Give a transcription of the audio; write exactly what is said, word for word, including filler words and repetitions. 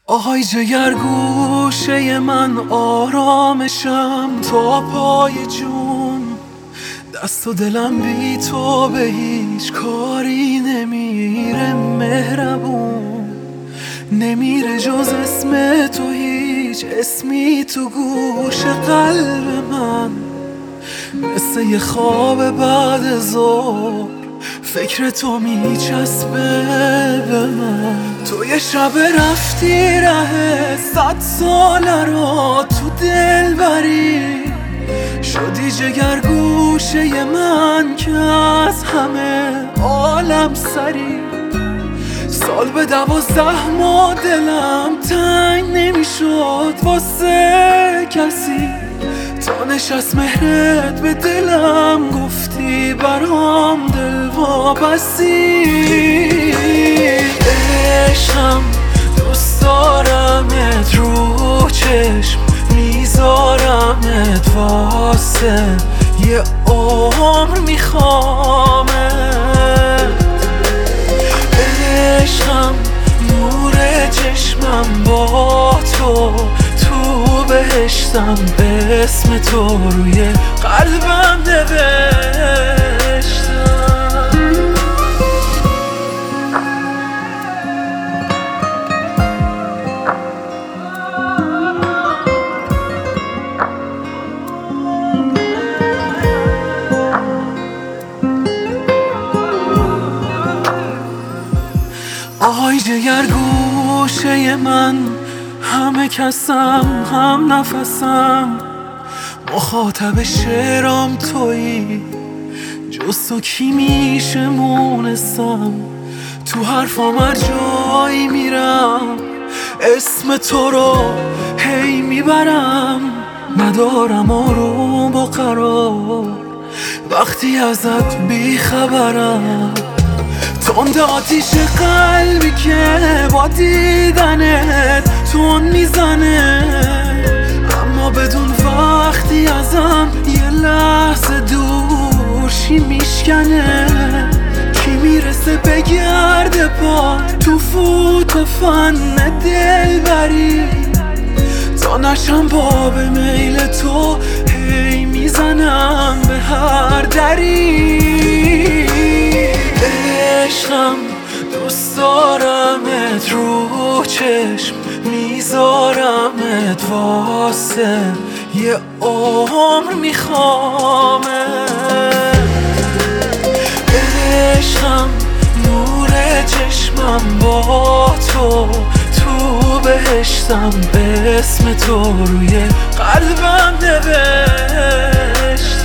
آهای جگر گوشه من آرامشم تا پای جون، دست و دلم بی تو به هیچ کاری نمیره. مهربون نمیره جز اسم تو، هیچ اسمی تو گوش قلب من، مثل یه خواب بعد ظهر فکر تو میچسبه به من. تو یه شب رفتی ره صد ساله رو تو دل بری، شدی جگر گوشه من که از همه عالم سری. سال به دوازده ماه دلم تنگ نمیشد واسه کسی، تا نشست مهرت به دلم گفتی برام دل وابستی. عشقم دوست دارمت، رو چشم میذارمت، واسه یه عمر میخوامت. عشقم نور چشمم با تو، تو بهشتم اسم تو روی قلبم نوشتم. آهای جگر گوشه من، همه کسم هم نفسم، مخاطب شعرام تویی، جز تو کی میشه مونسم. تو حرفام هر جایی میرم اسم تو رو هی میبرم، ندارم آروم و قرار وقتی ازت بیخبرم. تند آتیش قلبی که با دیدنت تون میزنه، اما بدون وقتی ازم یه لحظه دور شی میشکنه. کی میرسه بگرده پا تو فوت و فن دل بری، تا نشم باب میل تو هی میزنم به هر دری. عشقم دوست دارمت، رو چشم میذارمت، واسه یه عمر میخوامت. عشقم نور چشمم با تو، تو بهشتم اسم تو روی قلبم نوشت.